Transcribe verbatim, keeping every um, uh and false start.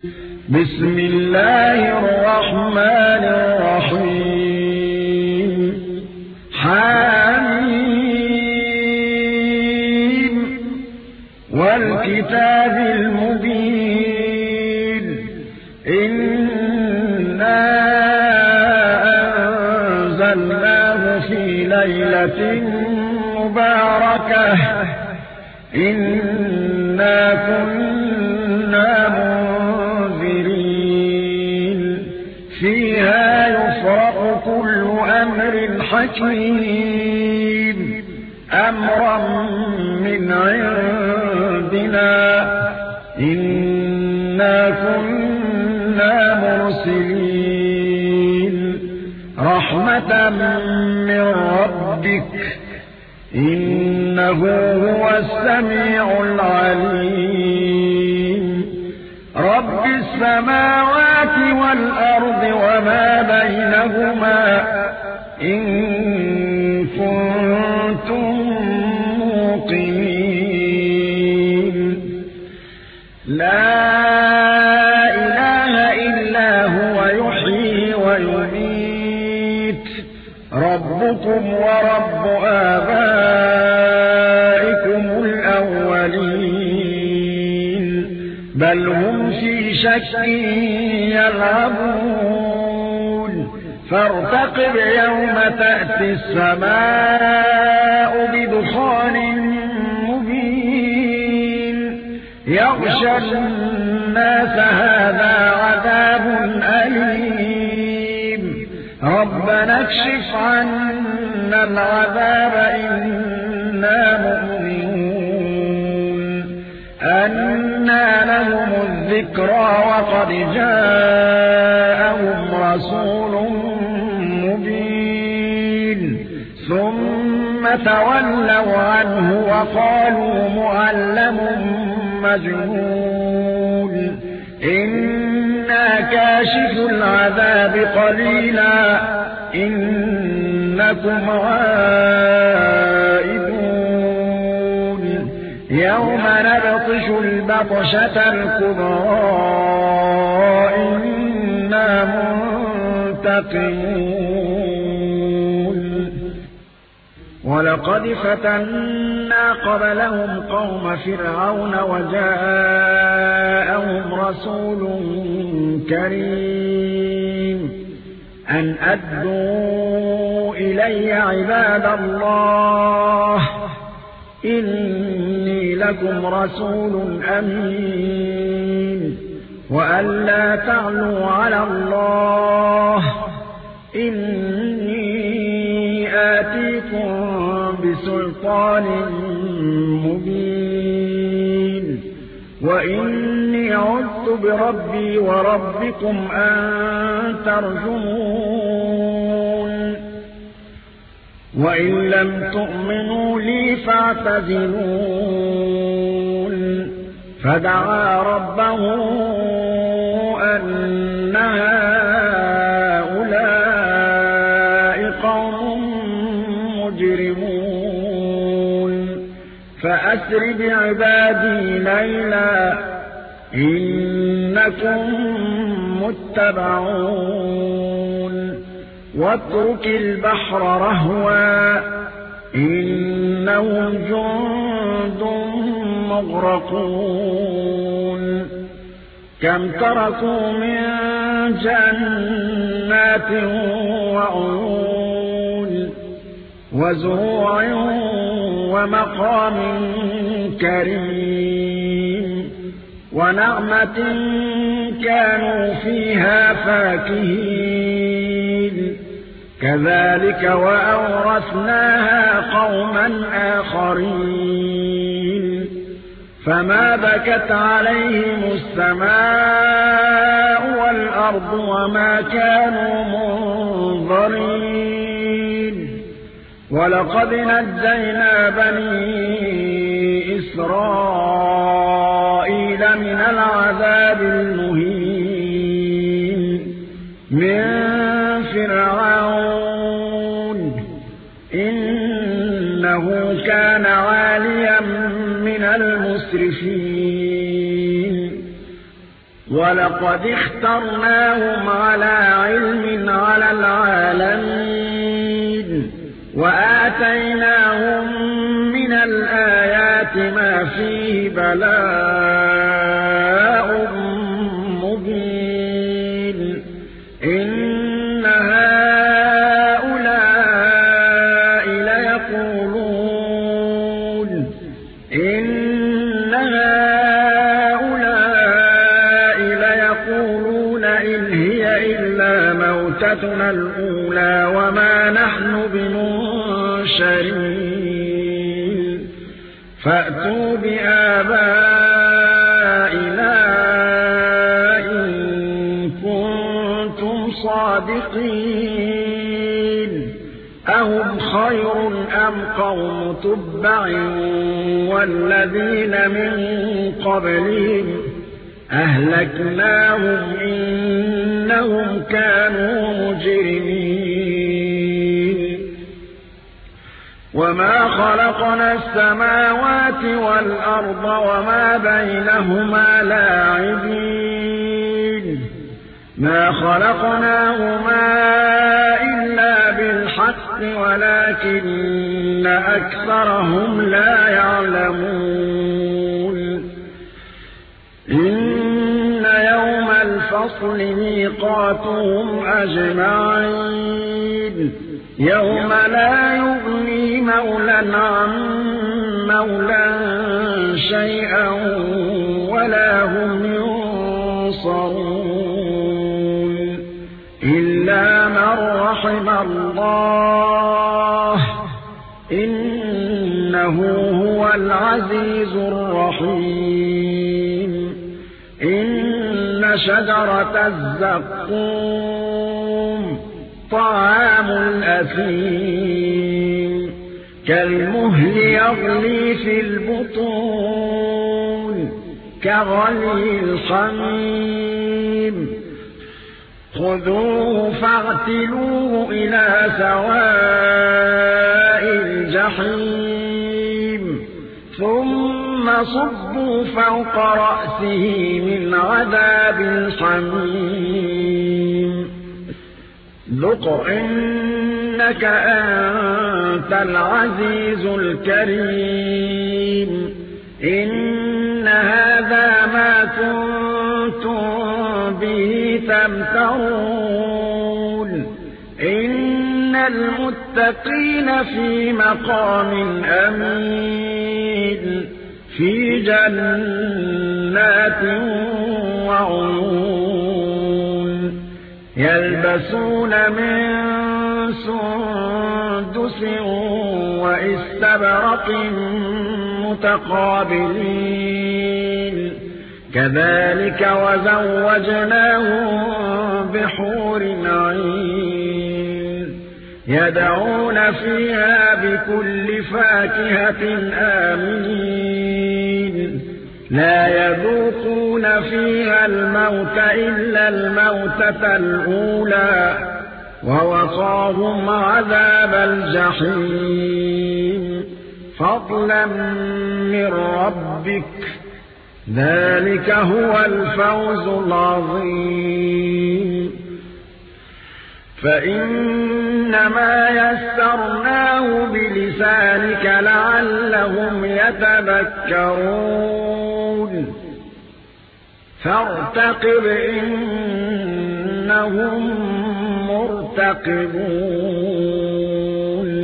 بسم الله الرحمن الرحيم حميم والكتاب المبين إنا أنزلناه في ليلة مباركة إنا كنا منذرين فيها يفرق كل أمر حكيم أمرا من عندنا إنا كنا مرسلين رحمة من ربك إنه هو السميع العليم رب السماوات والأرض وما بينهما إن كنتم موقنين لا إله إلا هو يحيي ويميت ربكم ورب آبائكم الأولين بل هم في شك يلعبون فارتقب يوم تأتي السماء بدخان مبين يغشى الناس هذا عذاب أليم ربنا اكشف عنا العذاب إنا مؤمنون أنى لهم الذكرى وقد جاءهم رسول مبين ثم تولوا عنه وقالوا معلم مجنون إنا كاشف العذاب قليلا إنكم عائدون يوم نبطش البطشة الكبرى إنا منتقمون ولقد فتنا قبلهم قوم فرعون وجاءهم رسول كريم أن أدوا إلي عباد الله إني لكم رسول أمين وأن لا تعلوا على الله إني آتيكم بسلطان مبين وإني عذت بربي وربكم أن ترجمون وإن لم تؤمنوا لي فاعتزلون فدعا ربه أن هؤلاء قوم مجرمون فأسر بعبادي ليلا إنكم متبعون واترك البحر رهوا إنهم جند مغرقون كم تركوا من جنات وعيون وزروع ومقام كريم ونعمة كانوا فيها فاكهين كذلك وأورثناها قوما آخرين فما بكت عليهم السماء والأرض وما كانوا منظرين ولقد نجينا بني إسرائيل من العذاب المهين من فرعون إنه كان عاليا من المسرفين ولقد اخترناهم على علم على العالمين وآتيناهم من الآيات ما فيه بلاء مبين إن هؤلاء ليقولون إن هؤلاء ليقولون إن هي إلا موتتنا الأولى وما نحن بمنشرين فأتوا بآبائنا إن كنتم صادقين أهم خير أم قوم تبع والذين من قبلهم أهلكناهم إنهم كانوا مجرمين وما خلقنا السماوات والأرض وما بينهما لاعبين ما خلقناهما إلا بالحق ولكن أكثرهم لا يعلمون إن يوم الفصل ميقاتهم أجمعين يوم لا يغني مولى عن مولى شيئا ولا هم ينصرون إلا من رحم الله إنه هو العزيز الرحيم إن شجرة الزقوم طعام الأثيم كالمهل يغلي في البطون كغلي الحميم خذوه فاعتلوه إلى سواء الجحيم ثم صبوا فوق رأسه من عذاب الحميم ذق إنك أنت العزيز الكريم إن هذا ما كنتم به تمترون إن المتقين في مقام أمين في جنات وعيون يلبسون من سندس واستبرق متقابلين كذلك وزوجناهم بحور عين يدعون فيها بكل فاكهة آمين لا يذوقون فيها الموت إلا الموتة الأولى ووقاهم عذاب الجحيم فضلا من ربك ذلك هو الفوز العظيم فإنما يسرناه بلسانك لعلهم يتذكرون فارتقب إنهم مرتقبون